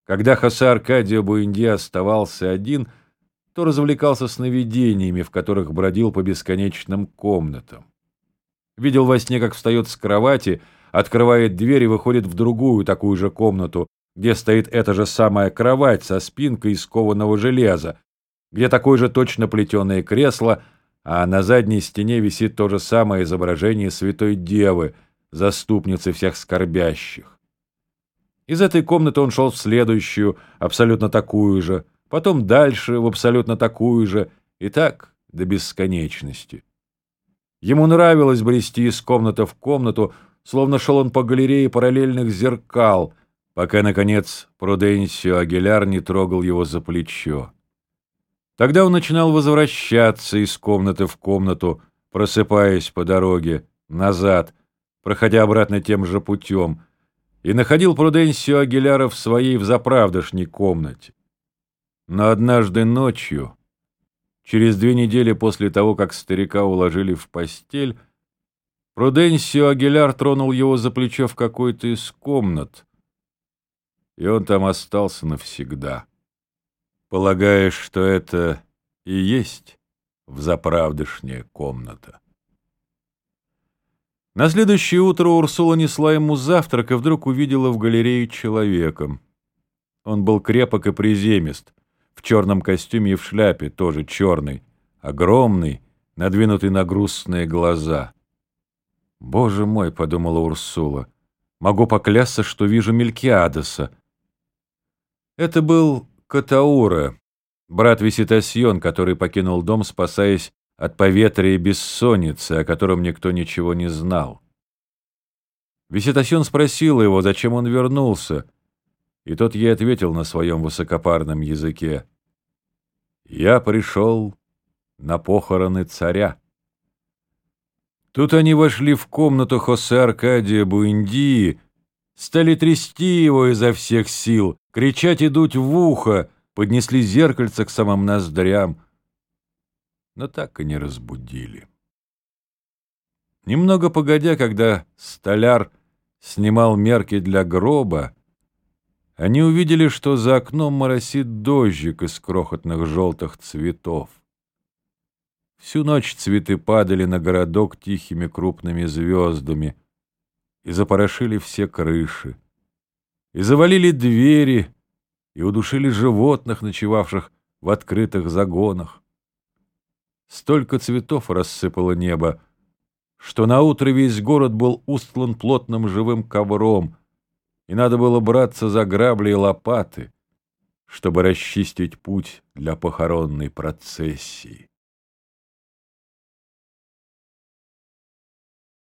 Когда Хосе Аркадио Буэндиа оставался один, то развлекался сновидениями, в которых бродил по бесконечным комнатам. Видел во сне, как встает с кровати, открывает дверь и выходит в другую такую же комнату, где стоит эта же самая кровать со спинкой из кованого железа, где такое же точно плетеное кресло, а на задней стене висит то же самое изображение Святой Девы, заступницы всех скорбящих. Из этой комнаты он шел в следующую, абсолютно такую же, потом дальше, в абсолютно такую же, и так до бесконечности. Ему нравилось брести из комнаты в комнату, словно шел он по галерее параллельных зеркал, пока, наконец, Пруденсио Агиляр не трогал его за плечо. Тогда он начинал возвращаться из комнаты в комнату, просыпаясь по дороге, назад, проходя обратно тем же путем, и находил Пруденсио Агиляра в своей взаправдошней комнате. Но однажды ночью, через 2 недели после того, как старика уложили в постель, Пруденсио Агиляр тронул его за плечо в какой-то из комнат, и он там остался навсегда, полагая, что это и есть взаправдышняя комната. На следующее утро Урсула несла ему завтрак и вдруг увидела в галерее человека. Он был крепок и приземист, в черном костюме и в шляпе, тоже черной, огромный, надвинутый на грустные глаза. «Боже мой!» — подумала Урсула. «Могу поклясться, что вижу Мелькиадеса». Это был Катаура, брат Виситасьон, который покинул дом, спасаясь от поветрия и бессонницы, о котором никто ничего не знал. Виситасьон спросил его, зачем он вернулся, и тот ей ответил на своем высокопарном языке: «Я пришел на похороны царя». Тут они вошли в комнату Хосе Аркадио Буэндии, стали трясти его изо всех сил, кричать и дуть в ухо, поднесли зеркальце к самым ноздрям, но так и не разбудили. Немного погодя, когда столяр снимал мерки для гроба, они увидели, что за окном моросит дождик из крохотных желтых цветов. Всю ночь цветы падали на городок тихими крупными звездами и запорошили все крыши, и завалили двери, и удушили животных, ночевавших в открытых загонах. Столько цветов рассыпало небо, что наутро весь город был устлан плотным живым ковром, и надо было браться за грабли и лопаты, чтобы расчистить путь для похоронной процессии.